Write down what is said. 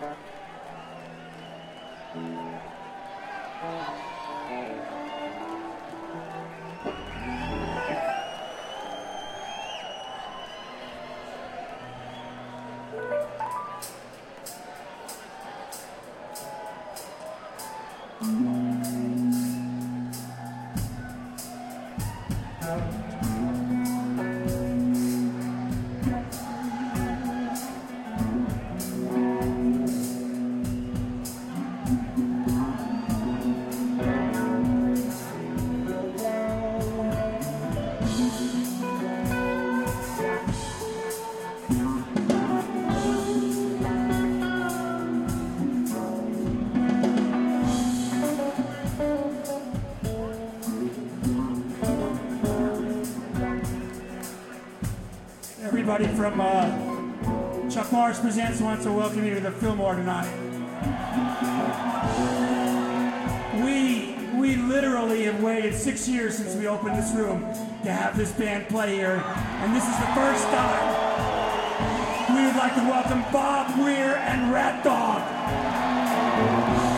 Everybody from Chuck Morris Presents wants to welcome you to the Fillmore tonight. We literally have waited 6 years since we opened this room to have this band play here, and this is the first time. We would like to welcome Bob Weir and Rat Dog.